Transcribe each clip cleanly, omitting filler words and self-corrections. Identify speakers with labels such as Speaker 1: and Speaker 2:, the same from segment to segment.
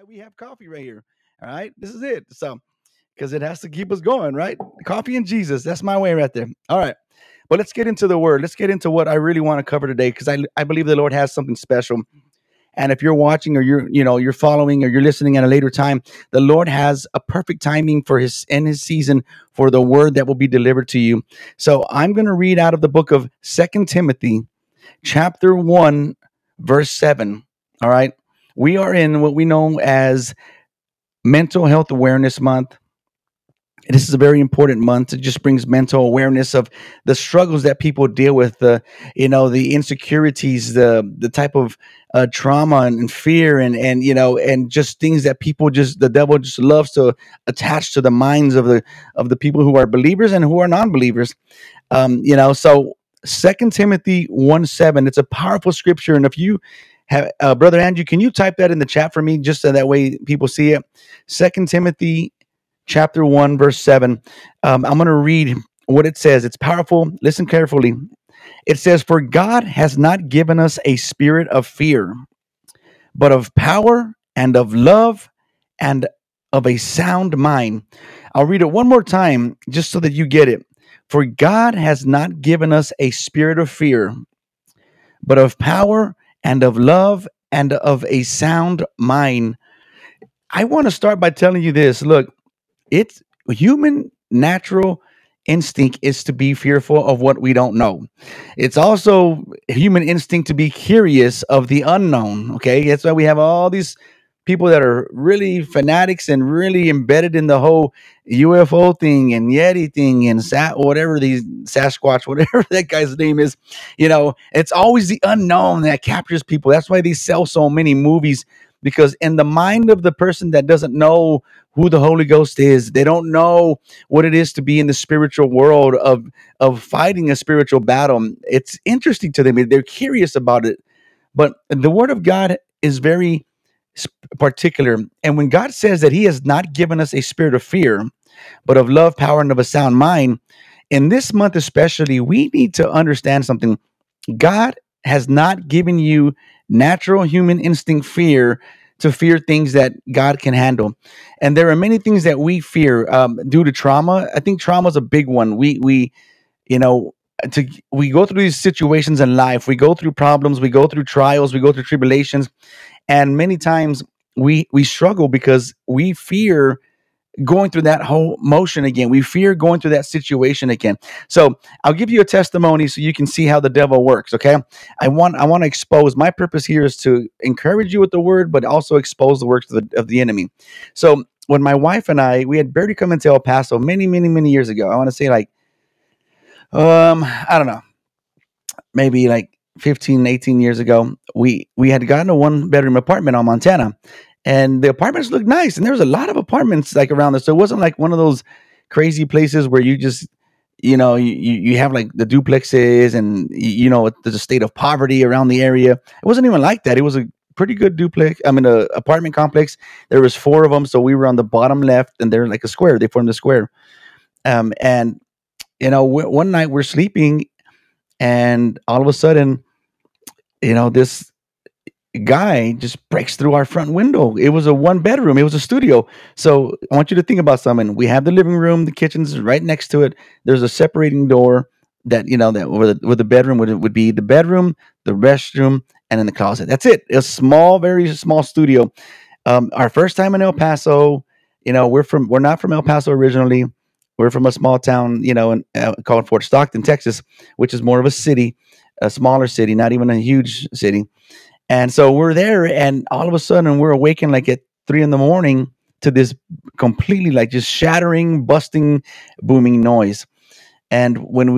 Speaker 1: we have coffee right here. All right, this is it. So because it has to keep us going, right? Coffee and Jesus. That's my way right there. All right. But let's get into the word. Let's get into what I really want to cover today because I believe the Lord has something special. And if you're watching or you're following or you're listening at a later time, the Lord has a perfect timing for his in his season for the word that will be delivered to you. So I'm going to read out of the book of Second Timothy, chapter 1, verse 7. All right. We are in what we know as Mental Health Awareness Month. This is a very important month. It just brings mental awareness of the struggles that people deal with, the insecurities, the type of trauma and fear, and just things that people just the devil just loves to attach to the minds of the people who are believers and who are non-believers. So Second Timothy 1:7. It's a powerful scripture, and if you have, brother Andrew, can you type that in the chat for me, just so that way people see it? Second Timothy chapter 1, verse 7. I'm going to read what it says. It's powerful. Listen carefully. It says, "For God has not given us a spirit of fear, but of power and of love and of a sound mind." I'll read it one more time just so that you get it. "For God has not given us a spirit of fear, but of power and of love and of a sound mind." I want to start by telling you this. Look, it's human natural instinct is to be fearful of what we don't know. It's also human instinct to be curious of the unknown. Okay, that's why we have all these people that are really fanatics and really embedded in the whole UFO thing and Yeti thing and whatever these Sasquatch, whatever that guy's name is. It's always the unknown that captures people. That's why they sell so many movies, because in the mind of the person that doesn't know who the Holy Ghost is, they don't know what it is to be in the spiritual world of fighting a spiritual battle. It's interesting to them. They're curious about it. But the Word of God is very particular. And when God says that He has not given us a spirit of fear, but of love, power, and of a sound mind, in this month especially, we need to understand something. God has not given you natural human instinct fear to fear things that God can handle. And there are many things that we fear due to trauma. I think trauma is a big one. You know, we go through these situations in life. We go through problems. We go through trials. We go through tribulations, and many times we struggle because we fear going through that whole motion again. We fear going through that situation again. So I'll give you a testimony so you can see how the devil works. Okay. I want to expose. My purpose here is to encourage you with the word, but also expose the works of the enemy. So when my wife and we had barely come into El Paso many, many, many years ago. I want to say like, I don't know, maybe like 15, 18 years ago, we had gotten a one bedroom apartment on Montana, and the apartments looked nice, and there was a lot of apartments like around us. So it wasn't like one of those crazy places where you just you have like the duplexes, and there's a state of poverty around the area. It wasn't even like that. It was a pretty good duplex. I mean, a apartment complex. There was four of them, so we were on the bottom left, and they're like a square. They formed a square. And one night we're sleeping, and all of a sudden, this guy just breaks through our front window. It was a one bedroom. It was a studio. So I want you to think about something. We have the living room, the kitchen's right next to it. There's a separating door that that where the bedroom would be the bedroom, the restroom, and then the closet. That's it. A small, very small studio. Our first time in El Paso. We're not from El Paso originally. We're from a small town, called Fort Stockton, Texas, which is more of a city, a smaller city, not even a huge city. And so we're there, and all of a sudden we're awakened like at 3 a.m. to this completely like just shattering, busting, booming noise. And when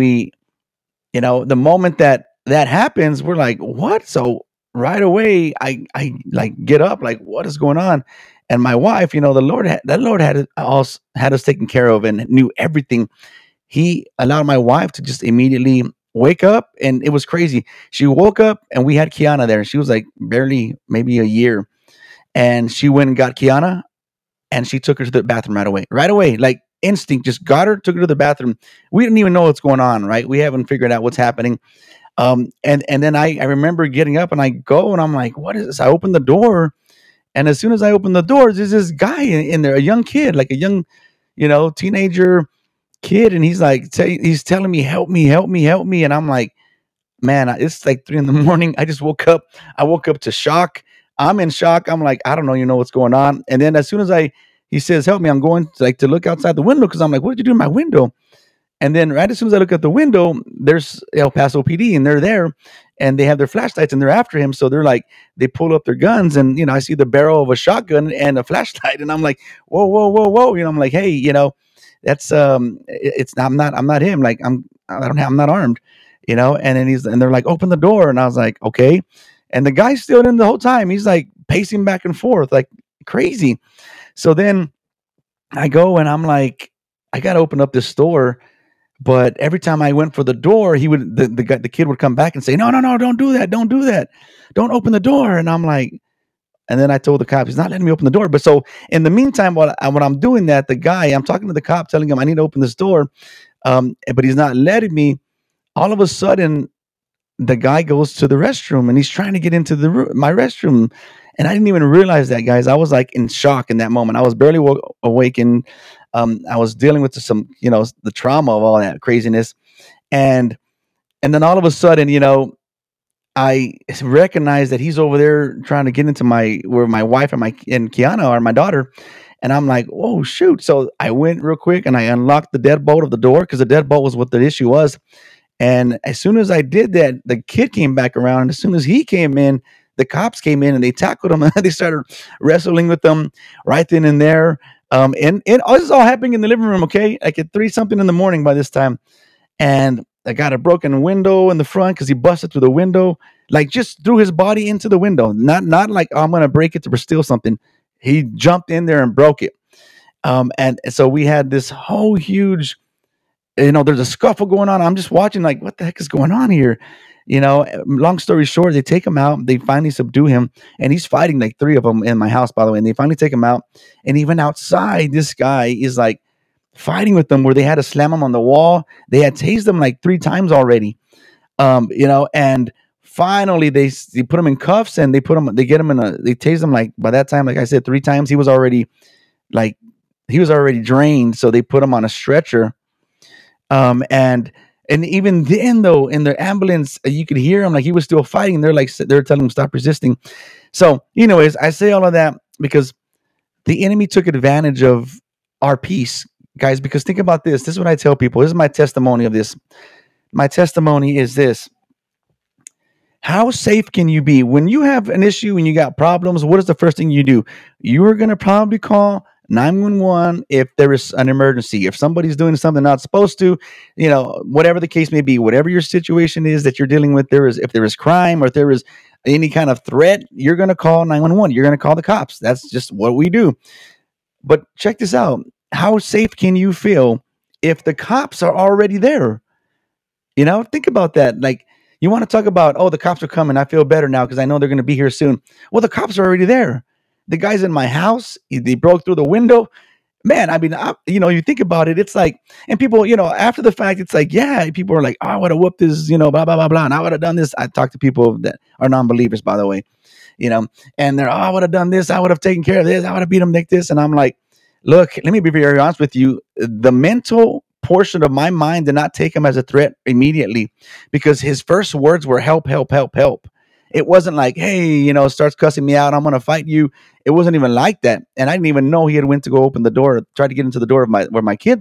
Speaker 1: the moment that happens, we're like, what? So right away, I like get up, like, what is going on? And my wife, the Lord had us taken care of and knew everything. He allowed my wife to just immediately wake up, and it was crazy. She woke up, and we had Kiana there. She was like barely maybe a year, and she went and got Kiana, and she took her to the bathroom right away, like instinct, just got her, took her to the bathroom. We didn't even know what's going on, right? We haven't figured out what's happening. And then I remember getting up, and I go, and I'm like, what is this? I open the door, And as soon as I open the doors, there's this guy in there, a young kid, like a young, teenager kid, and he's like, he's telling me, "Help me, help me, help me," and I'm like, man, it's like 3 in the morning. I just woke up. I woke up to shock. I'm in shock. I'm like, I don't know, what's going on. And then as soon as he says, "Help me," I'm going to look outside the window because I'm like, what did you do in my window? And then right as soon as I look at the window, there's El Paso PD, and they're there, and they have their flashlights, and they're after him. So they're like, they pull up their guns, and I see the barrel of a shotgun and a flashlight, and I'm like, whoa, whoa, whoa, whoa. I'm like, hey, that's it's I'm not him. Like I'm not armed, And then they're like, open the door, and I was like, okay. And the guy's still in the whole time. He's like pacing back and forth like crazy. So then I go and I'm like, I gotta open up this door. But every time I went for the door, he would the kid would come back and say, "No, no, no, don't do that, don't do that, don't open the door." And I'm like, and then I told the cop, he's not letting me open the door. But so in the meantime, when I'm doing that, I'm talking to the cop, telling him I need to open this door, but he's not letting me. All of a sudden, the guy goes to the restroom and he's trying to get into my restroom, and I didn't even realize that, guys. I was like in shock in that moment. I was barely awakened. I was dealing with some, the trauma of all that craziness, and then all of a sudden, I recognize that he's over there trying to get into where my wife and Kiana are, my daughter, and I'm like, oh shoot! So I went real quick and I unlocked the deadbolt of the door because the deadbolt was what the issue was. And as soon as I did that, the kid came back around, and as soon as he came in, the cops came in and they tackled him and they started wrestling with them right then and there. And all this is all happening in the living room, okay? Like at 3 something in the morning by this time. And I got a broken window in the front because he busted through the window, like just threw his body into the window. Not like, oh, I'm gonna break it to steal something. He jumped in there and broke it. And so we had this whole huge, there's a scuffle going on. I'm just watching, like, what the heck is going on here? Long story short, they take him out. They finally subdue him, and he's fighting like three of them in my house, by the way. And they finally take him out, and even outside, this guy is like fighting with them, where they had to slam him on the wall. They had tased him like 3 times already, and finally they put him in cuffs and they get him they tased him, like, by that time, like I said, 3 times. Like he was already drained, so they put him on a stretcher. And even then, though, in the ambulance, you could hear him, like he was still fighting. They're telling him stop resisting. So, anyways, I say all of that because the enemy took advantage of our peace, guys. Because think about this. This is what I tell people. This is my testimony of this. My testimony is this: how safe can you be when you have an issue and you got problems? What is the first thing you do? You are going to probably call 911 if there is an emergency. If somebody's doing something not supposed to, whatever the case may be, whatever your situation is that you're dealing with, if there is crime or if there is any kind of threat, you're going to call 911. You're going to call the cops. That's just what we do. But check this out. How safe can you feel if the cops are already there? Think about that. Like, you want to talk about, oh, the cops are coming. I feel better now because I know they're going to be here soon. Well, the cops are already there. The guy's in my house. They broke through the window. Man, I mean, you think about it. It's like, and people, after the fact, it's like, yeah, people are like, oh, I would have whooped this, blah, blah, blah, blah. And I would have done this. I talk to people that are non-believers, by the way, and they're, oh, I would have done this. I would have taken care of this. I would have beat them like this. And I'm like, look, let me be very honest with you. The mental portion of my mind did not take him as a threat immediately because his first words were help, help, help, help. It wasn't like, hey, starts cussing me out, I'm going to fight you. It wasn't even like that. And I didn't even know he had went to go open the door, tried to get into the door of where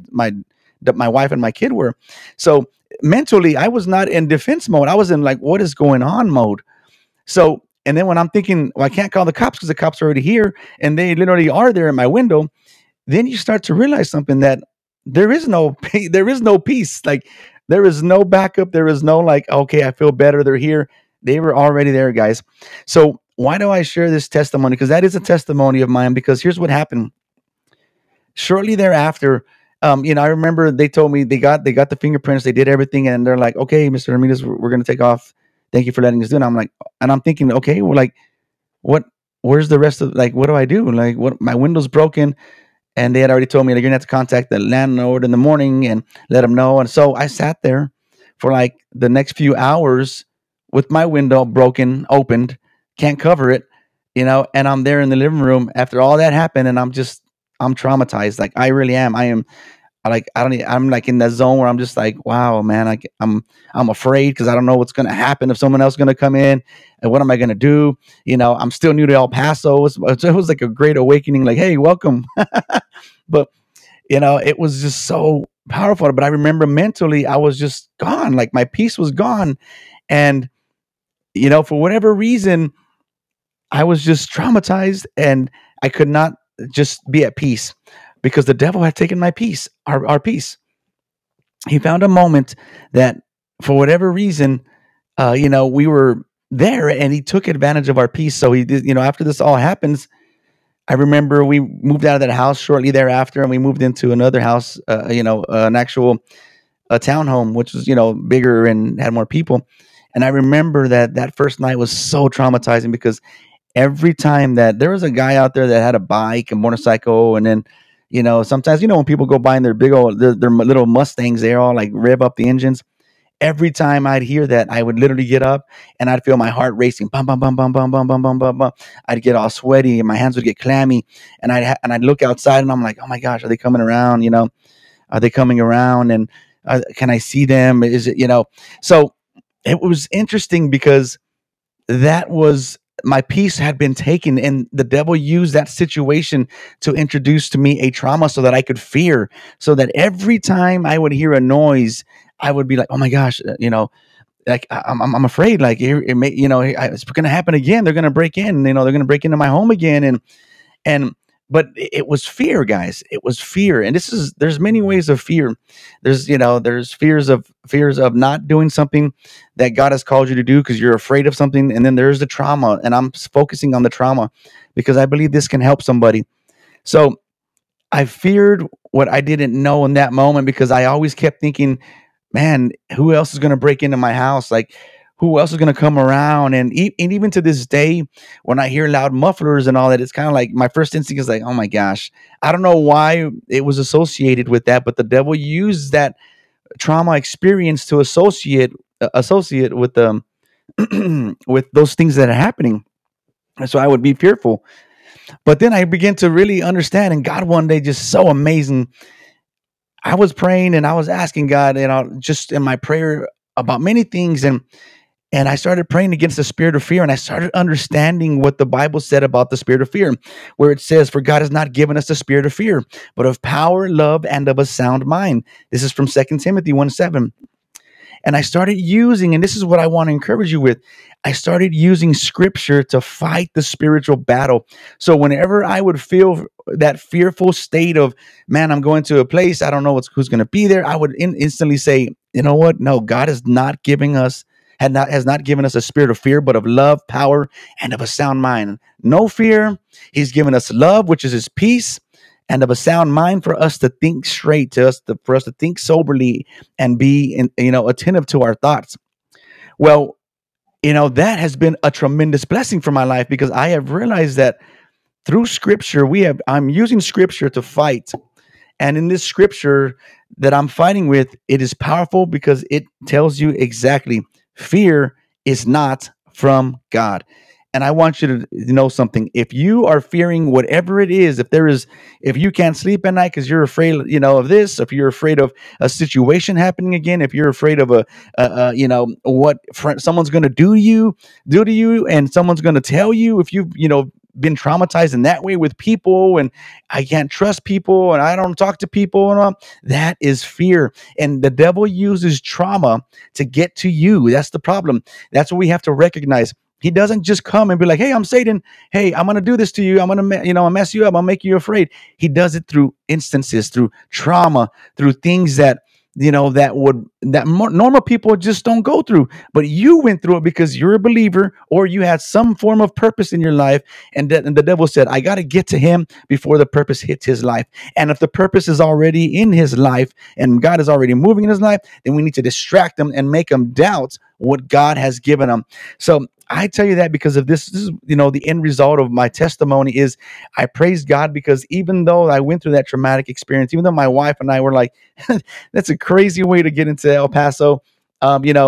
Speaker 1: my wife and my kid were. So mentally, I was not in defense mode. I was in like, what is going on mode. So, and then when I'm thinking, well, I can't call the cops because the cops are already here and they literally are there in my window. Then you start to realize something, that there is no peace. Like, there is no backup. There is no like, okay, I feel better. They're here. They were already there, guys. So why do I share this testimony? Because that is a testimony of mine. Because here's what happened. Shortly thereafter, I remember they told me they got the fingerprints. They did everything, and they're like, okay, Mr. Ramirez, we're going to take off. Thank you for letting us do it. I'm like, and I'm thinking, okay, well, like, what? Where's the rest of, like, what do I do? Like, what? My window's broken. And they had already told me, like, you're going to have to contact the landlord in the morning and let them know. And so I sat there for like the next few hours with my window broken, opened, can't cover it. and I'm there in the living room after all that happened, and I'm traumatized. Like I really am. I am like I don't. I'm like in that zone where I'm just like, wow, man. Like I'm afraid because I don't know what's gonna happen if someone else is gonna come in, and what am I gonna do? I'm still new to El Paso. It was like a great awakening. Like, hey, welcome. But it was just so powerful. But I remember mentally, I was just gone. Like my peace was gone, and for whatever reason, I was just traumatized, and I could not just be at peace because the devil had taken my peace, our peace. He found a moment that, for whatever reason, we were there, and he took advantage of our peace. So he did. After this all happens, I remember we moved out of that house shortly thereafter, and we moved into another house, an actual a townhome, which was bigger and had more people. And I remember that first night was so traumatizing because every time that there was a guy out there that had a bike, a motorcycle, and then sometimes when people go by in their big old their little Mustangs, they all like rev up the engines. Every time I'd hear that, I would literally get up and I'd feel my heart racing, bum bum bum bum bum bum bum bum bum bum. I'd get all sweaty and my hands would get clammy, and I'd look outside and I'm like, oh my gosh, are they coming around? Are they coming around? And can I see them? Is it So it was interesting because that was my peace had been taken, and the devil used that situation to introduce to me a trauma so that I could fear, so that every time I would hear a noise, I would be like, oh my gosh, like I'm afraid, like it may, it's going to happen again. They're going to break in, they're going to break into my home again. And but it was fear, guys. It was fear. And there's many ways of fear. There's fears of not doing something that God has called you to do because you're afraid of something. And then there's the trauma. And I'm focusing on the trauma because I believe this can help somebody. So I feared what I didn't know in that moment because I always kept thinking, man, who else is going to break into my house? Like, who else is going to come around? And even to this day, when I hear loud mufflers and all that, it's kind of like my first instinct is like, oh my gosh, I don't know why it was associated with that, but the devil used that trauma experience to associate with with those things that are happening. And so I would be fearful. But then I began to really understand, and God one day just so amazing. I was praying and I was asking God, just in my prayer about many things, and I started praying against the spirit of fear, and I started understanding what the Bible said about the spirit of fear, where it says, "For God has not given us the spirit of fear, but of power, love, and of a sound mind." This is from 2 Timothy 1:7. And I started using, and this is what I want to encourage you with. I started using scripture to fight the spiritual battle. So whenever I would feel that fearful state of, man, I'm going to a place, I don't know who's going to be there, I would instantly say, you know what? No, God is not giving us, has not given us a spirit of fear, but of love, power, and of a sound mind. No fear. He's given us love, which is his peace, and of a sound mind for us to think straight, for us to think soberly and be attentive to our thoughts. Well, that has been a tremendous blessing for my life because I have realized that through scripture I'm using scripture to fight. And in this scripture that I'm fighting with, it is powerful because it tells you exactly fear is not from God. And I want you to know something. If you are fearing whatever it is, if you can't sleep at night because you're afraid, of this, if you're afraid of a situation happening again, if you're afraid of what someone's going to do to you, and someone's going to tell you, if you've, been traumatized in that way with people, and I can't trust people, and I don't talk to people, and all, that is fear. And the devil uses trauma to get to you. That's the problem. That's what we have to recognize. He doesn't just come and be like, "Hey, I'm Satan. Hey, I'm going to do this to you. I'm going to, I'll mess you up. I'll make you afraid." He does it through instances, through trauma, through things that, normal people just don't go through. But you went through it because you're a believer, or you had some form of purpose in your life. And the devil said, I got to get to him before the purpose hits his life. And if the purpose is already in his life and God is already moving in his life, then we need to distract him and make him doubt what God has given him. So I tell you that because of this is, the end result of my testimony is I praise God because even though I went through that traumatic experience, even though my wife and I were like, that's a crazy way to get into El Paso. Um, you know,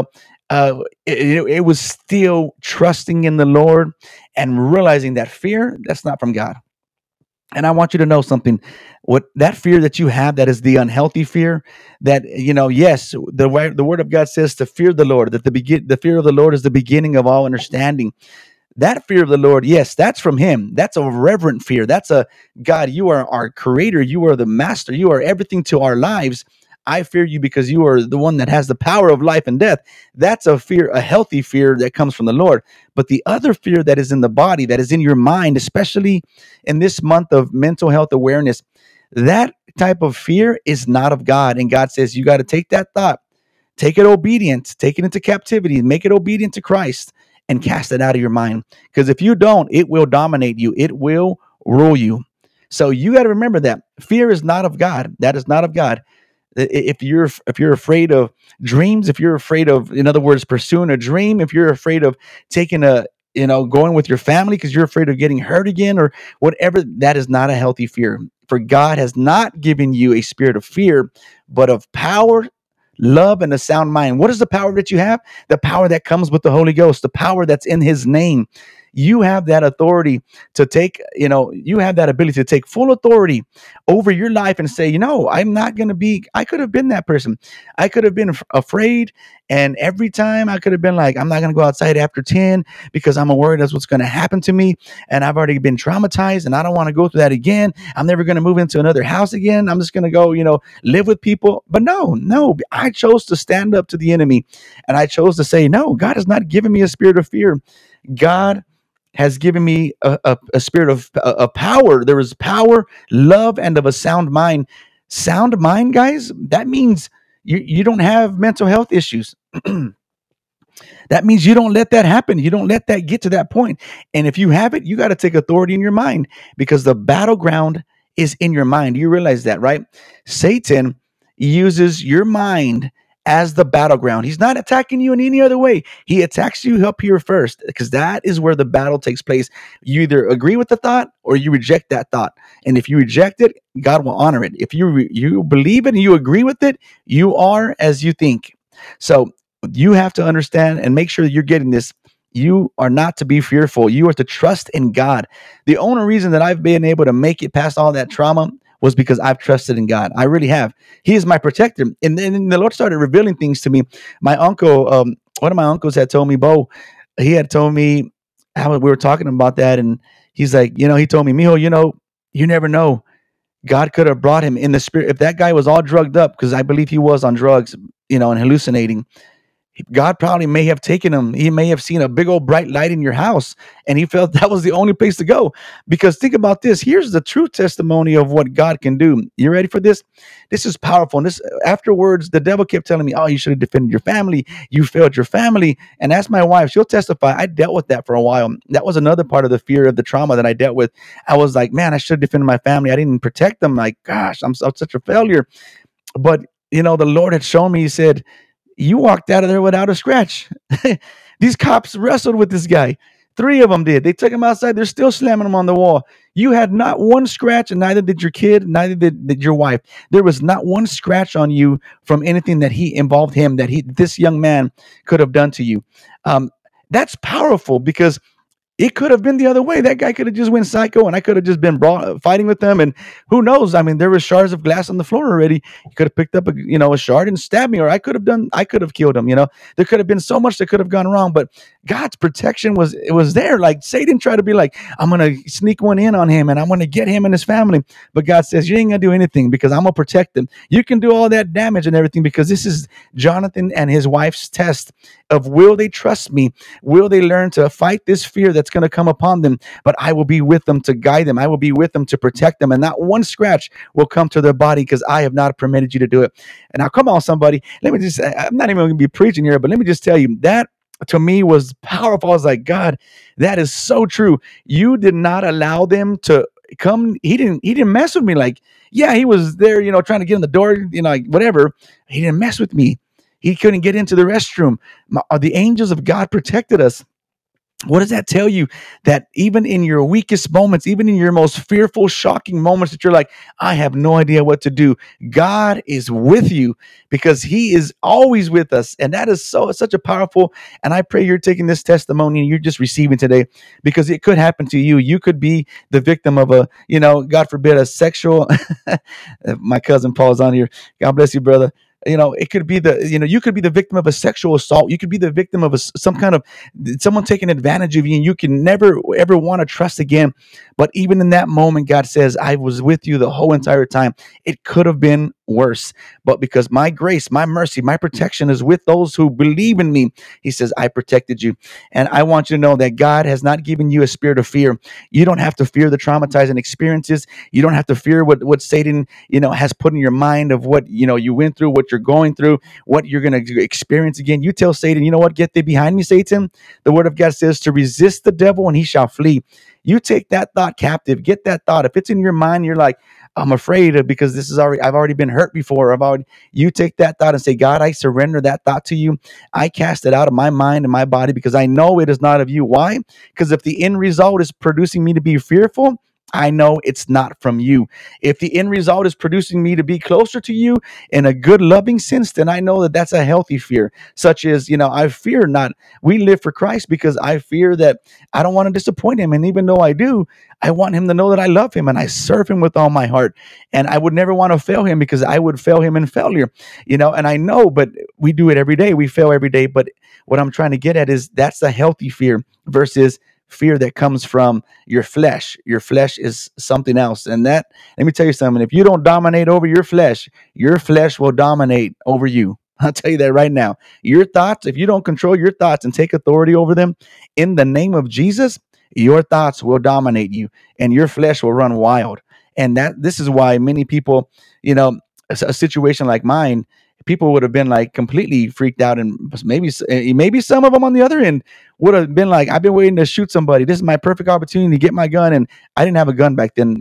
Speaker 1: it was still trusting in the Lord and realizing that fear, that's not from God. And I want you to know something. What that fear that you have, that is the unhealthy fear. That, yes, the word of God says to fear the Lord. That the fear of the Lord is the beginning of all understanding. That fear of the Lord, yes, that's from Him. That's a reverent fear. That's a God, you are our creator. You are the master. You are everything to our lives. I fear you because you are the one that has the power of life and death. That's a fear, a healthy fear that comes from the Lord. But the other fear that is in the body, that is in your mind, especially in this month of mental health awareness, that type of fear is not of God. And God says, you got to take that thought, take it obedient, take it into captivity, make it obedient to Christ, and cast it out of your mind. Because if you don't, it will dominate you, it will rule you. So you got to remember that fear is not of God. That is not of God. If you're afraid of dreams, if you're afraid of, in other words, pursuing a dream, if you're afraid of taking a, going with your family because you're afraid of getting hurt again or whatever, that is not a healthy fear. For God has not given you a spirit of fear, but of power, love, and a sound mind. What is the power that you have? The power that comes with the Holy Ghost, the power that's in His name. You have that authority to take, you have that ability to take full authority over your life and say, I'm not going to be, I could have been that person. I could have been afraid. And every time I could have been like, I'm not going to go outside after 10 because I'm worried that's what's going to happen to me. And I've already been traumatized and I don't want to go through that again. I'm never going to move into another house again. I'm just going to go, live with people. But no, I chose to stand up to the enemy and I chose to say, no, God has not given me a spirit of fear. God has given me a spirit of power. There is power, love, and of a sound mind. Sound mind, guys, that means you don't have mental health issues. That means you don't let that happen. You don't let that get to that point. And if you have it, you got to take authority in your mind because the battleground is in your mind. You realize that, right? Satan uses your mind as the battleground. He's not attacking you in any other way. He attacks you up here first because that is where the battle takes place. You either agree with the thought or you reject that thought. And if you reject it, God will honor it. If you believe it and you agree with it, you are as you think. So you have to understand and make sure that you're getting this. You are not to be fearful. You are to trust in God. The only reason that I've been able to make it past all that trauma was because I've trusted in God. I really have. He is my protector. And then the Lord started revealing things to me. My uncle, one of my uncles had told me, Bo, he had told me how we were talking about that. And he's like, he told me, Mijo, you never know. God could have brought him in the spirit. If that guy was all drugged up, because I believe he was on drugs, and hallucinating, God probably may have taken him. He may have seen a big old bright light in your house and he felt that was the only place to go. Because think about this. Here's the true testimony of what God can do. You ready for this? This is powerful. And this afterwards, the devil kept telling me, oh, you should have defended your family. You failed your family. And that's my wife. She'll testify. I dealt with that for a while. That was another part of the fear of the trauma that I dealt with. I was like, man, I should have defended my family. I didn't protect them. Like, gosh, I'm such a failure. But, the Lord had shown me, He said, you walked out of there without a scratch. These cops wrestled with this guy. 3 of them did. They took him outside. They're still slamming him on the wall. You had not one scratch, and neither did your kid, neither did your wife. There was not one scratch on you from anything that he involved him, that this young man could have done to you. That's powerful because it could have been the other way. That guy could have just went psycho, and I could have just been fighting with them. And who knows? I mean, there were shards of glass on the floor already. He could have picked up a shard and stabbed me, or I could have killed him. There could have been so much that could have gone wrong. But God's protection was there. Like Satan tried to be like, I'm gonna sneak one in on him, and I'm gonna get him and his family. But God says, you ain't gonna do anything because I'm gonna protect them. You can do all that damage and everything because this is Jonathan and his wife's test of, will they trust me? Will they learn to fight this fear that's going to come upon them? But I will be with them to guide them. I will be with them to protect them. And not one scratch will come to their body because I have not permitted you to do it. And now, come on, somebody. Let me just, I'm not even going to be preaching here, but let me just tell you that to me was powerful. I was like, God, that is so true. You did not allow them to come. He didn't mess with me. Like, yeah, he was there, trying to get in the door, like whatever. He didn't mess with me. He couldn't get into the restroom. The angels of God protected us. What does that tell you? That even in your weakest moments, even in your most fearful, shocking moments that you're like, I have no idea what to do, God is with you because He is always with us. And that is such a powerful, and I pray you're taking this testimony and you're just receiving today because it could happen to you. You could be the victim of a, God forbid, a sexual, my cousin Paul's on here. God bless you, brother. It could be you could be the victim of a sexual assault. You could be the victim of some kind of someone taking advantage of you, and you can never ever want to trust again. But even in that moment, God says, I was with you the whole entire time. It could have been worse, but because my grace, my mercy, my protection is with those who believe in me, He says, I protected you. And I want you to know that God has not given you a spirit of fear. You don't have to fear the traumatizing experiences. You don't have to fear what Satan has put in your mind of what you went through, what you're going through, what you're going to experience again. You tell Satan, you know what, get thee behind me, Satan. The word of God says to resist the devil and he shall flee. You take that thought captive. Get that thought. If it's in your mind, you're like, I'm afraid of, because I've already been hurt before. You take that thought and say, God, I surrender that thought to you. I cast it out of my mind and my body because I know it is not of you. Why? Because if the end result is producing me to be fearful, I know it's not from you. If the end result is producing me to be closer to you in a good, loving sense, then I know that that's a healthy fear, such as, I fear not. We live for Christ because I fear that I don't want to disappoint Him. And even though I do, I want Him to know that I love Him and I serve Him with all my heart. And I would never want to fail Him because I would fail Him in failure, and I know, but we do it every day. We fail every day. But what I'm trying to get at is that's a healthy fear versus fear that comes from your flesh. Your flesh is something else. And that, let me tell you something. If you don't dominate over your flesh will dominate over you. I'll tell you that right now. Your thoughts, if you don't control your thoughts and take authority over them in the name of Jesus, your thoughts will dominate you and your flesh will run wild. And this is why many people, a situation like mine, people would have been like completely freaked out, and maybe some of them on the other end would have been like, I've been waiting to shoot somebody. This is my perfect opportunity to get my gun. And I didn't have a gun back then.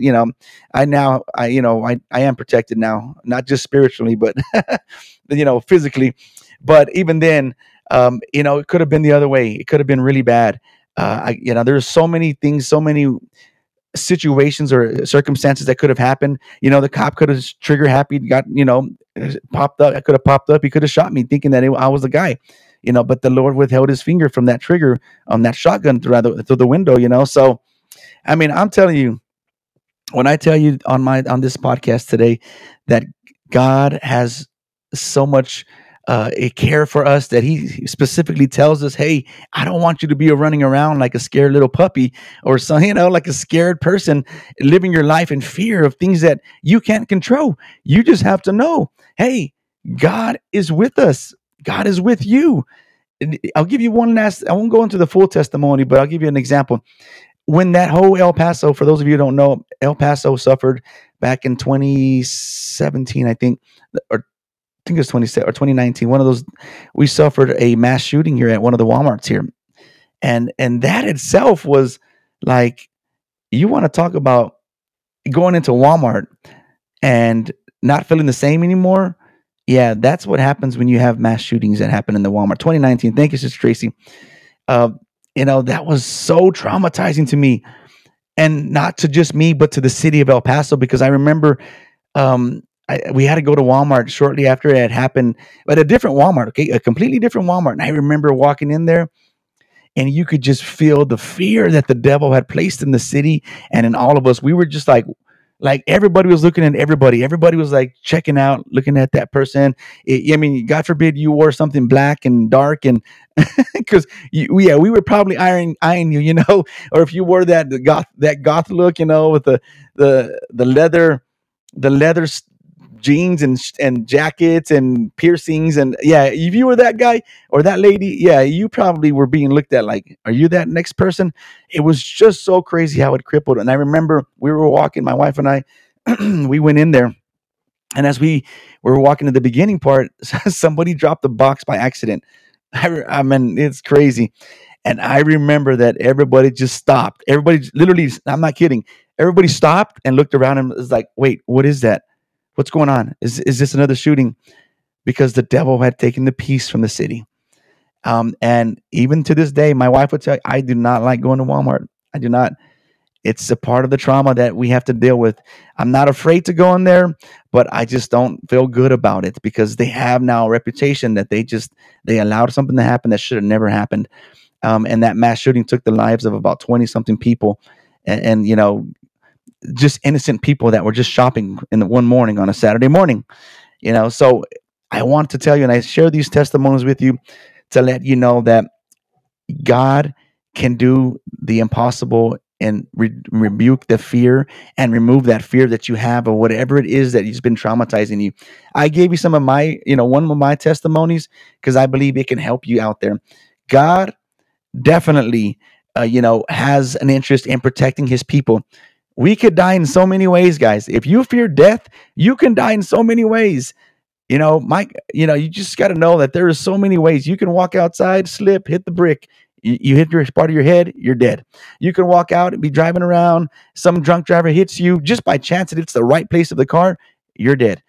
Speaker 1: I am protected now, not just spiritually, but, physically. But even then, it could have been the other way. It could have been really bad. There's so many things, so many situations or circumstances that could have happened. The cop could have trigger happy, got, popped up. I could have popped up. He could have shot me thinking that I was the guy, but the Lord withheld His finger from that trigger on that shotgun through the window, So, I mean, I'm telling you, when I tell you on this podcast today that God has so much a care for us, that He specifically tells us, hey, I don't want you to be running around like a scared little puppy or some, like a scared person living your life in fear of things that you can't control. You just have to know, hey, God is with us. God is with you. I'll give you I won't go into the full testimony, but I'll give you an example. When that whole El Paso, for those of you who don't know, El Paso suffered back in 2017, I think, or I think it was 2017 or 2019. One of those, we suffered a mass shooting here at one of the Walmarts here, and that itself was like, you want to talk about going into Walmart and not feeling the same anymore. Yeah, that's what happens when you have mass shootings that happen in the Walmart. 2019. Thank you, Sister Tracy. Uh, that was so traumatizing to me, and not to just me, but to the city of El Paso, because I remember we had to go to Walmart shortly after it had happened, but a different Walmart, okay, a completely different Walmart. And I remember walking in there, and you could just feel the fear that the devil had placed in the city and in all of us. We were just like everybody was looking at everybody. Everybody was like checking out, looking at that person. I mean, God forbid you wore something black and dark, and because we were probably eyeing you, or if you wore that goth look, with the leather jeans and jackets and piercings, and yeah, if you were that guy or that lady, yeah, you probably were being looked at like, are you that next person? It was just so crazy how it crippled. And I remember we were walking, my wife and I, we went in there, and as we were walking to the beginning part, somebody dropped the box by accident. I mean, it's crazy. And I remember that everybody just stopped. Everybody literally, I'm not kidding, everybody stopped and looked around and was like, wait, what is that? What's going on? Is this another shooting? Because the devil had taken the peace from the city. And even to this day, my wife would tell you, I do not like going to Walmart. I do not. It's a part of the trauma that we have to deal with. I'm not afraid to go in there, but I just don't feel good about it because they have now a reputation that they allowed something to happen that should have never happened. And that mass shooting took the lives of about 20 something people, and just innocent people that were just shopping in the one morning on a Saturday morning. So I want to tell you, and I share these testimonies with you to let you know that God can do the impossible and rebuke the fear and remove that fear that you have or whatever it is that has been traumatizing you. I gave you some of my, one of my testimonies because I believe it can help you out there. God definitely, has an interest in protecting his people. We could die in so many ways, guys. If you fear death, you can die in so many ways. Mike, you just got to know that there are so many ways you can walk outside, slip, hit the brick. You hit your part of your head, you're dead. You can walk out and be driving around. Some drunk driver hits you just by chance that it's the right place of the car, you're dead.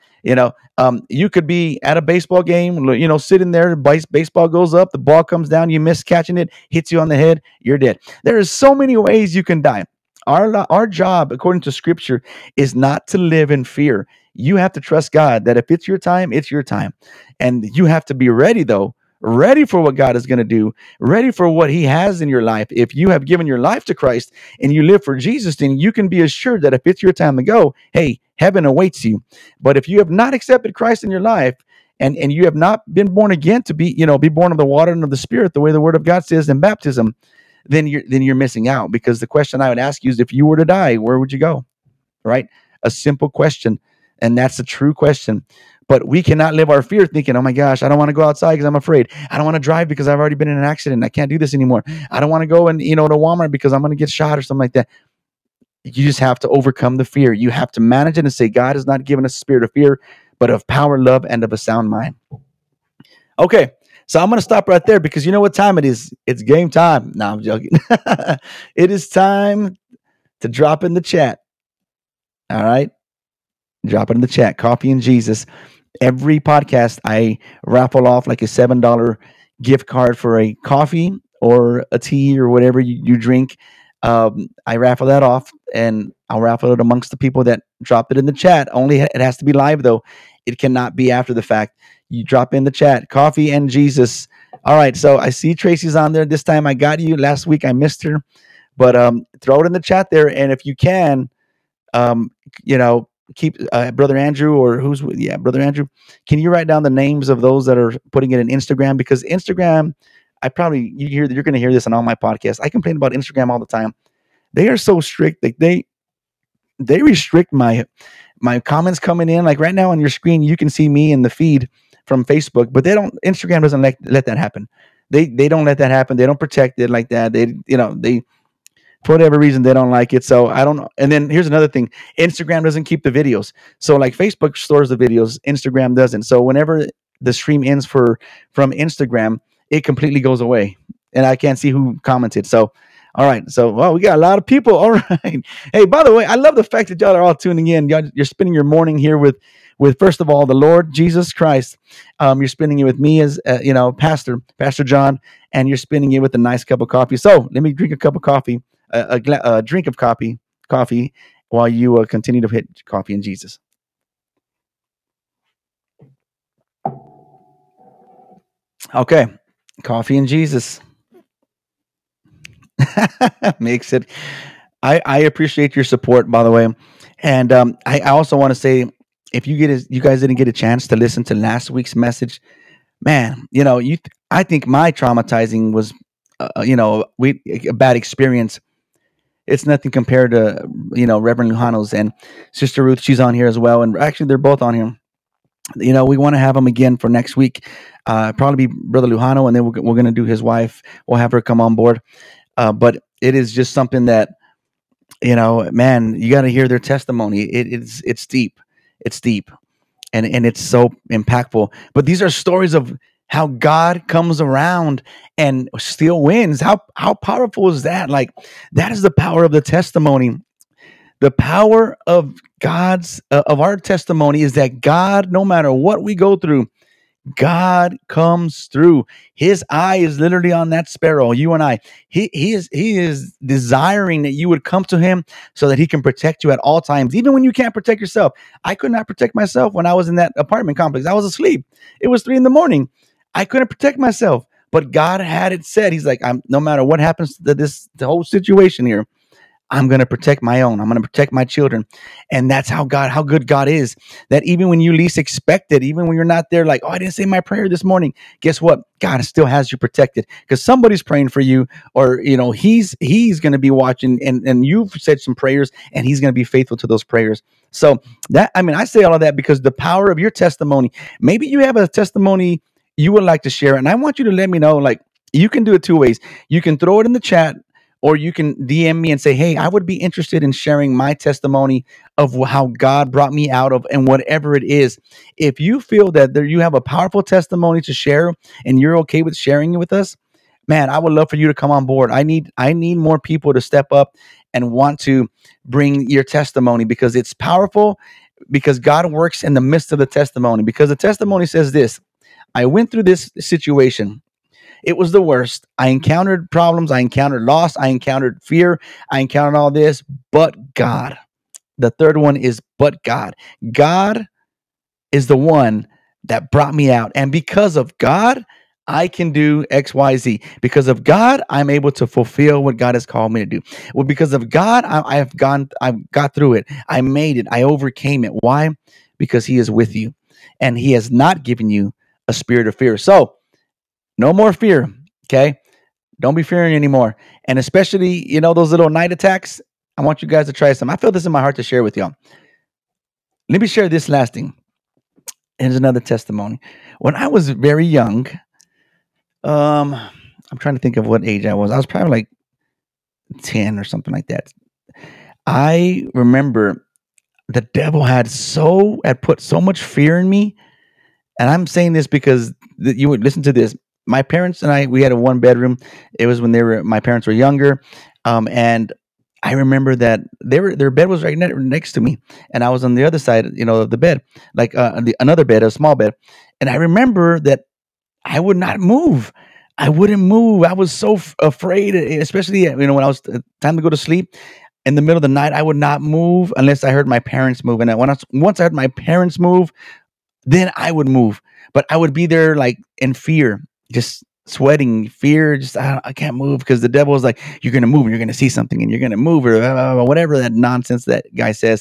Speaker 1: You could be at a baseball game, sitting there, baseball goes up, the ball comes down, you miss catching it, hits you on the head, you're dead. There are so many ways you can die. Our job, according to scripture, is not to live in fear. You have to trust God that if it's your time, it's your time. And you have to be ready, though, ready for what God is going to do, ready for what he has in your life. If you have given your life to Christ and you live for Jesus, then you can be assured that if it's your time to go, hey, heaven awaits you. But if you have not accepted Christ in your life, and you have not been born again to be born of the water and of the Spirit, the way the Word of God says in baptism, then you're missing out. Because the question I would ask you is, if you were to die, where would you go? Right? A simple question. And that's a true question. But we cannot live our fear thinking, oh my gosh, I don't want to go outside because I'm afraid. I don't want to drive because I've already been in an accident. I can't do this anymore. I don't want to go and to Walmart because I'm going to get shot or something like that. You just have to overcome the fear. You have to manage it and say, God has not given us a spirit of fear, but of power, love, and of a sound mind. Okay. So I'm going to stop right there because you know what time it is? It's game time. No, I'm joking. It is time to drop in the chat. All right. Drop it in the chat. Coffee and Jesus. Every podcast, I raffle off like a $7 gift card for a coffee or a tea or whatever you drink. I raffle that off, and I'll raffle it amongst the people that dropped it in the chat. Only it has to be live, though. It cannot be after the fact. You drop in the chat. Coffee and Jesus. All right. So I see Tracy's on there. This time I got you. Last week I missed her. But throw it in the chat there. And if you can, um, keep Brother Andrew, or Brother Andrew, can you write down the names of those that are putting it in Instagram? Because Instagram, you're going to hear this on all my podcasts. I complain about Instagram all the time. They are so strict. Like they restrict my comments coming in. Like right now on your screen, you can see me in the feed from Facebook, but Instagram doesn't let that happen. They don't let that happen. They don't protect it like that. They for whatever reason they don't like it. So I don't know. And then here's another thing: Instagram doesn't keep the videos. So like Facebook stores the videos, Instagram doesn't. So whenever the stream ends from Instagram, it completely goes away, and I can't see who commented. So all right, so we got a lot of people. All right. Hey, by the way, I love the fact that y'all are all tuning in. You're spending your morning here with first of all the Lord Jesus Christ. You're spending it with me as Pastor John, and you're spending it with a nice cup of coffee. So let me drink a cup of coffee, a drink of coffee, while you continue to hit coffee and Jesus. Okay, coffee and Jesus makes it. I appreciate your support, by the way, and I also want to say, if you guys didn't get a chance to listen to last week's message, man, I think my traumatizing was, a bad experience. It's nothing compared to Reverend Lujanos and Sister Ruth. She's on here as well, and actually they're both on here. We want to have them again for next week. Probably be Brother Lujano, and then we're going to do his wife. We'll have her come on board. But it is just something that, man, you got to hear their testimony. It's deep. It's deep, and it's so impactful. But these are stories of how God comes around and still wins. How powerful is that? Like, that is the power of the testimony. The power of our testimony is that God, no matter what we go through, God comes through. His eye is literally on that sparrow, you and I. He is desiring that you would come to him so that he can protect you at all times, even when you can't protect yourself. I could not protect myself when I was in that apartment complex. I was asleep. It was 3 a.m. I couldn't protect myself. But God had it said. He's like, I'm no matter what happens to the whole situation here, I'm going to protect my own. I'm going to protect my children. And that's how good God is. That even when you least expect it, even when you're not there, like, oh, I didn't say my prayer this morning. Guess what? God still has you protected because somebody's praying for you, or, he's going to be watching, and you've said some prayers and he's going to be faithful to those prayers. So I say all of that because the power of your testimony, maybe you have a testimony you would like to share. And I want you to let me know, like, you can do it two ways. You can throw it in the chat, or you can DM me and say, hey, I would be interested in sharing my testimony of how God brought me out of, and whatever it is. If you feel that you have a powerful testimony to share and you're okay with sharing it with us, man, I would love for you to come on board. I need more people to step up and want to bring your testimony, because it's powerful, because God works in the midst of the testimony. Because the testimony says this: I went through this situation. It was the worst. I encountered problems. I encountered loss. I encountered fear. I encountered all this, but God. The third one is, but God. God is the one that brought me out. And because of God, I can do X, Y, Z. Because of God, I'm able to fulfill what God has called me to do. Well, because of God, I've got through it. I made it. I overcame it. Why? Because He is with you, and He has not given you a spirit of fear. So, no more fear. Okay. Don't be fearing anymore. And especially, those little night attacks. I want you guys to try some. I feel this in my heart to share with y'all. Let me share this last thing. Here's another testimony. When I was very young, I'm trying to think of what age I was. I was probably like 10 or something like that. I remember the devil had put so much fear in me. And I'm saying this because you would listen to this. My parents and I, we had a 1 bedroom. It was when my parents were younger. And I remember that their bed was right next to me, and I was on the other side, of the bed, like another bed, a small bed. And I remember that I would not move. I wouldn't move. I was so afraid, especially when I was time to go to sleep in the middle of the night. I would not move unless I heard my parents move. And once I heard my parents move, then I would move. But I would be there like in fear, just sweating, fear. Just I can't move because the devil is like, you're gonna move and you're gonna see something and you're gonna move, or whatever that nonsense that guy says.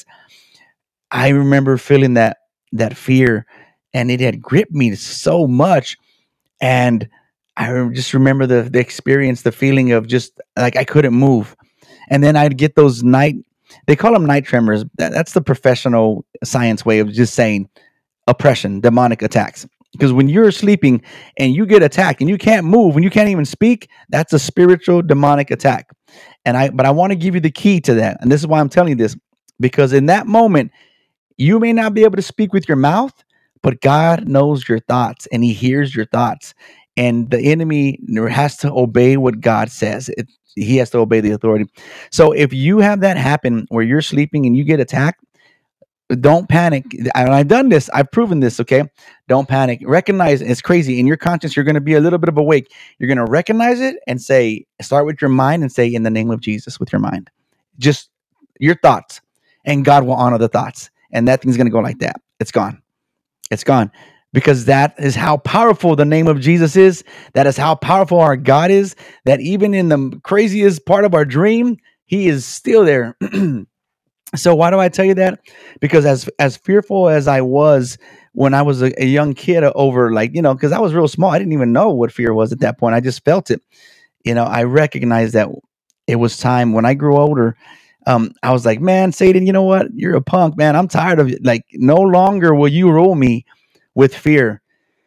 Speaker 1: I remember feeling that fear, and it had gripped me so much. And just remember the experience, the feeling of just like I couldn't move. And then I'd get those they call them night tremors. That's the professional science way of just saying oppression, demonic attacks. Because when you're sleeping and you get attacked and you can't move, when you can't even speak, that's a spiritual demonic attack. But I want to give you the key to that. And this is why I'm telling you this, because in that moment, you may not be able to speak with your mouth, but God knows your thoughts and He hears your thoughts. And the enemy has to obey what God says. He has to obey the authority. So if you have that happen where you're sleeping and you get attacked, don't panic. I've done this. I've proven this. Okay. Don't panic. Recognize it's crazy. In your conscience, you're going to be a little bit of awake. You're going to recognize it and start with your mind and say, in the name of Jesus, with your mind. Just your thoughts. And God will honor the thoughts. And that thing's going to go like that. It's gone. It's gone. Because that is how powerful the name of Jesus is. That is how powerful our God is. That even in the craziest part of our dream, He is still there. So why do I tell you that? Because as fearful as I was when I was a young kid over, like, because I was real small. I didn't even know what fear was at that point. I just felt it. I recognized that it was time. When I grew older, I was like, man, Satan, you know what? You're a punk, man. I'm tired of it. Like, no longer will you rule me with fear.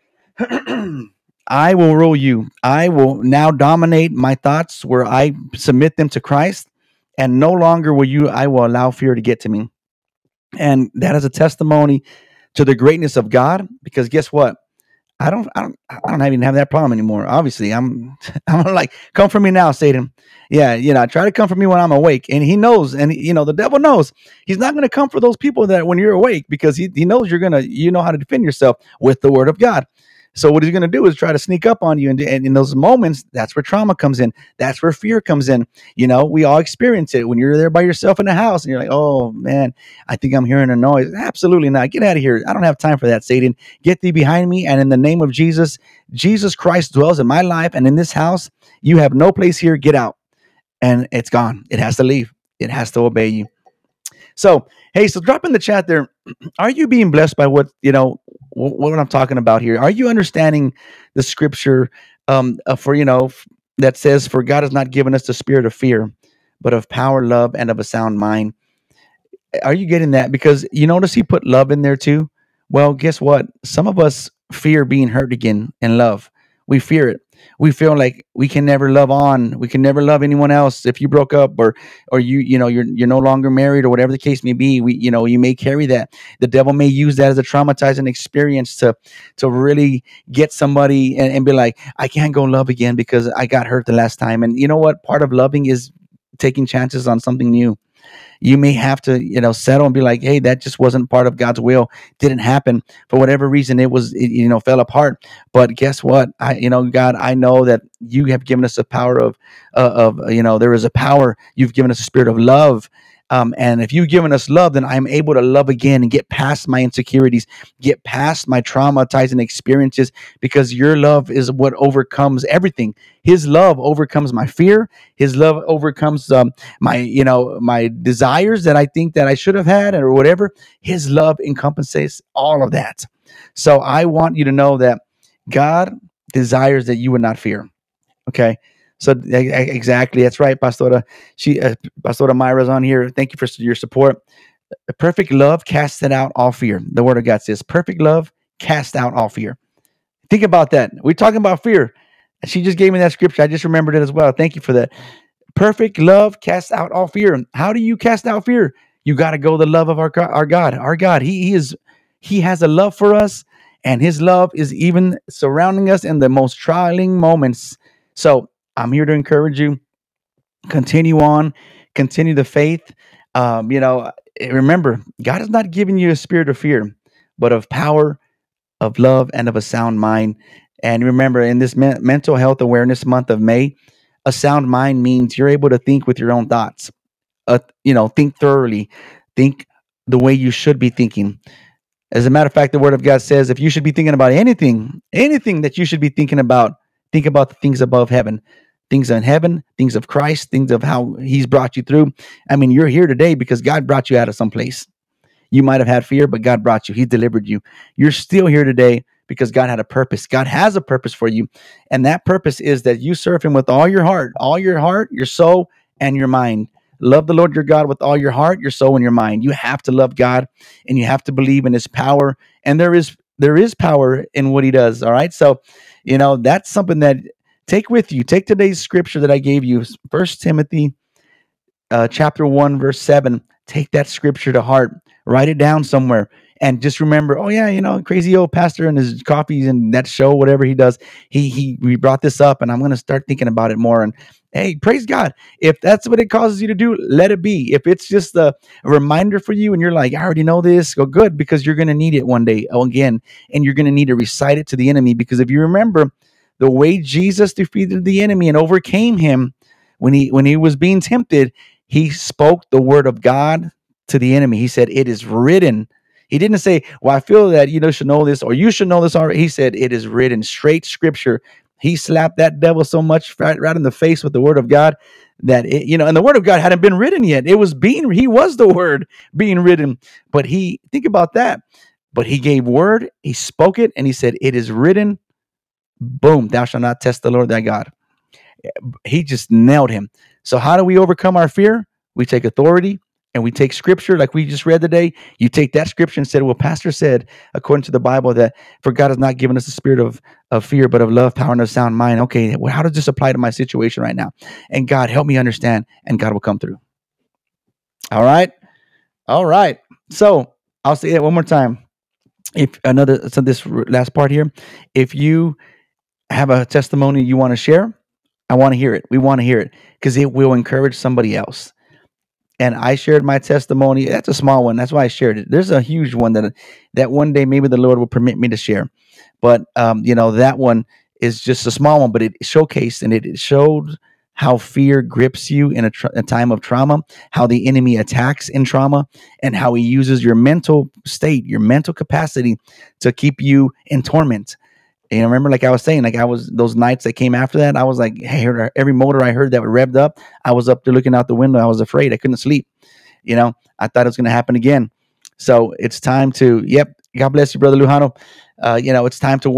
Speaker 1: I will rule you. I will now dominate my thoughts where I submit them to Christ. And no longer I will allow fear to get to me. And that is a testimony to the greatness of God, because guess what? I don't even have that problem anymore. Obviously, I'm like, come for me now, Satan. Yeah, try to come for me when I'm awake. And He knows, and the devil knows he's not going to come for those people that when you're awake, because he knows you know how to defend yourself with the word of God. So what he's going to do is try to sneak up on you, and in those moments, that's where trauma comes in. That's where fear comes in. We all experience it when you're there by yourself in the house, and you're like, "Oh man, I think I'm hearing a noise." Absolutely not. Get out of here. I don't have time for that, Satan. Get thee behind me. And in the name of Jesus, Jesus Christ dwells in my life and in this house. You have no place here. Get out. And it's gone. It has to leave. It has to obey you. So, hey, so drop in the chat there. Are you being blessed by what I'm talking about here? Are you understanding the scripture that says, "For God has not given us the spirit of fear, but of power, love, and of a sound mind"? Are you getting that? Because you notice he put love in there too. Well, guess what? Some of us fear being hurt again in love. We fear it. We feel like we can never love on. We can never love anyone else if you broke up, or you're no longer married, or whatever the case may be. You may carry that. The devil may use that as a traumatizing experience to really get somebody and be like, I can't go love again because I got hurt the last time. And you know what? Part of loving is taking chances on something new. You may have to settle and be like, hey, that just wasn't part of God's will. Didn't happen for whatever reason. It fell apart. But guess what? God, I know that you have given us a power of there is a power. You've given us a spirit of love. And if you've given us love, then I'm able to love again and get past my insecurities, get past my traumatizing experiences, because your love is what overcomes everything. His love overcomes my fear. His love overcomes my desires that I think that I should have had or whatever. His love encompasses all of that. So I want you to know that God desires that you would not fear. Okay. So exactly, that's right, Pastora. Pastora Myra's on here. Thank you for your support. Perfect love casts out all fear. The Word of God says, "Perfect love casts out all fear." Think about that. We're talking about fear. She just gave me that scripture. I just remembered it as well. Thank you for that. Perfect love casts out all fear. How do you cast out fear? You got to go the love of our God. Our God. He has a love for us, and His love is even surrounding us in the most trying moments. So I'm here to encourage you. Continue on, continue the faith. Remember, God has not given you a spirit of fear, but of power, of love, and of a sound mind. And remember, in this mental health awareness month of May, a sound mind means you're able to think with your own thoughts. Think thoroughly, think the way you should be thinking. As a matter of fact, the Word of God says, if you should be thinking about anything that you should be thinking about, think about the things above heaven, things in heaven, things of Christ, things of how He's brought you through. I mean, you're here today because God brought you out of some place. You might have had fear, but God brought you. He delivered you. You're still here today because God had a purpose. God has a purpose for you. And that purpose is that you serve Him with all your heart, your soul, and your mind. Love the Lord your God with all your heart, your soul, and your mind. You have to love God, and you have to believe in His power. And there is power in what He does. All right. So, that's something that take with you. Take today's scripture that I gave you, 1 Timothy chapter 1, verse 7. Take that scripture to heart, write it down somewhere, and just remember, oh yeah, crazy old pastor and his coffees and that show, whatever he does, we brought this up, and I'm going to start thinking about it more. And hey, praise God. If that's what it causes you to do, let it be. If it's just a reminder for you and you're like, I already know this, go good, because you're going to need it one day again, and you're going to need to recite it to the enemy. Because if you remember the way Jesus defeated the enemy and overcame him when he was being tempted, he spoke the word of God to the enemy. He said, "It is written." He didn't say, "Well, I feel that should know this, or you should know this already." He said, "It is written," straight scripture. He slapped that devil so much right in the face with the word of God that and the word of God hadn't been written yet. He was the word being written. But think about that. But he gave word, he spoke it, and he said, "It is written." Boom, thou shalt not test the Lord thy God. He just nailed him. So how do we overcome our fear? We take authority and we take scripture like we just read today. You take that scripture and said, well, pastor said, according to the Bible, that for God has not given us a spirit of fear, but of love, power, and a sound mind. Okay, well, how does this apply to my situation right now? And God, help me understand, and God will come through. All right. All right. So I'll say it one more time. This last part here, if you have a testimony you want to share, I want to hear it. We want to hear it because it will encourage somebody else. and I shared my testimony. That's a small one. That's why I shared it. There's a huge one that one day maybe the Lord will permit me to share. But that one is just a small one, but it showcased and it showed how fear grips you in a time of trauma, how the enemy attacks in trauma, and how he uses your mental state, your mental capacity to keep you in torment. And I remember, like I was saying, like I was those nights that came after that, I was like, hey, every motor I heard that revved up, I was up there looking out the window. I was afraid. I couldn't sleep. I thought it was going to happen again. So it's time to, yep. God bless you, brother Lujano. It's time to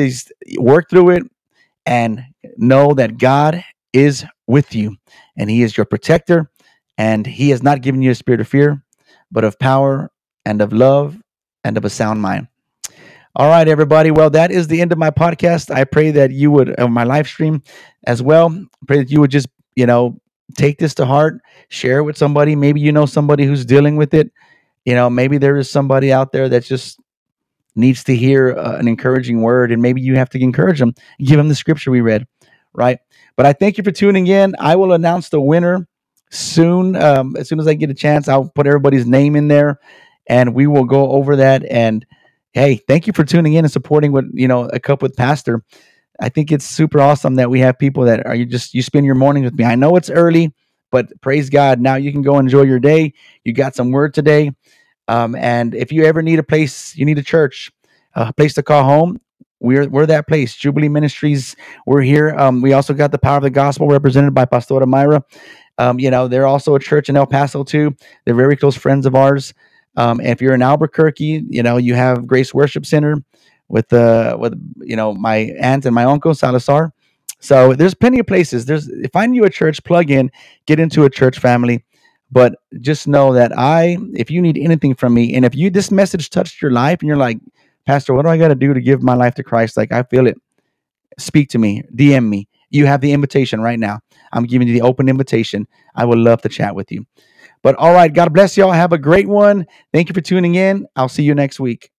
Speaker 1: work through it, and know that God is with you, and He is your protector, and He has not given you a spirit of fear, but of power and of love and of a sound mind. All right, everybody. Well, that is the end of my podcast. I pray that you would, my live stream as well. Pray that you would just, take this to heart, share it with somebody. Maybe you know somebody who's dealing with it. Maybe there is somebody out there that just needs to hear an encouraging word, and maybe you have to encourage them, give them the scripture we read, right? But I thank you for tuning in. I will announce the winner soon. As soon as I get a chance, I'll put everybody's name in there, and we will go over that. And hey, thank you for tuning in and supporting what a cup with Pastor. I think it's super awesome that we have people that you spend your mornings with me. I know it's early, but praise God, now you can go enjoy your day. You got some word today. And if you ever need a place, you need a church, a place to call home, we're that place. Jubilee Ministries, we're here. We also got the Power of the Gospel represented by Pastora Myra. They're also a church in El Paso too. They're very close friends of ours. And if you're in Albuquerque, you have Grace Worship Center with my aunt and my uncle Salazar. So there's plenty of places. Find you a church, plug in, get into a church family. But just know that if you need anything from me, and if this message touched your life and you're like, Pastor, what do I got to do to give my life to Christ? Like, I feel it. Speak to me, DM me. You have the invitation right now. I'm giving you the open invitation. I would love to chat with you. But all right, God bless y'all. Have a great one. Thank you for tuning in. I'll see you next week.